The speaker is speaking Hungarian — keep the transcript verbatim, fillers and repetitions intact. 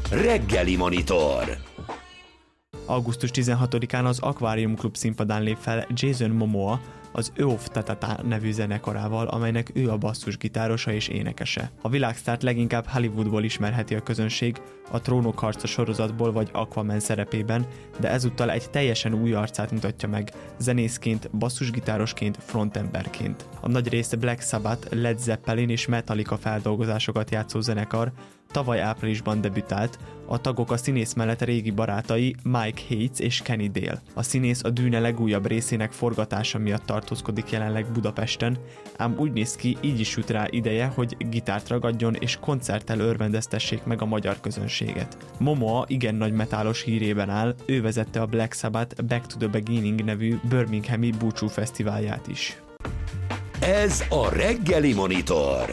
Reggeli Monitor. augusztus tizenhatodikán az Aquarium Club színpadán lép fel Jason Momoa, az Eof Tatata nevű zenekarával, amelynek ő a basszusgitárosa és énekese. A világsztárt leginkább Hollywoodból ismerheti a közönség, a Trónok harca sorozatból vagy Aquaman szerepében, de ezúttal egy teljesen új arcát mutatja meg, zenészként, basszusgitárosként, frontemberként. A nagy része Black Sabbath, Led Zeppelin és Metallica feldolgozásokat játszó zenekar tavaly áprilisban debütált, a tagok a színész mellett régi barátai Mike Hates és Kenny Dale. A színész a Dűne legújabb részének forgatása miatt tartózkodik jelenleg Budapesten, ám úgy néz ki, így is jut rá ideje, hogy gitárt ragadjon és koncerttel örvendeztessék meg a magyar közönséget. Momoa igen nagy metálos hírében áll, ő vezette a Black Sabbath Back to the Beginning nevű birminghami búcsú fesztiválját is. Ez a Reggeli Monitor.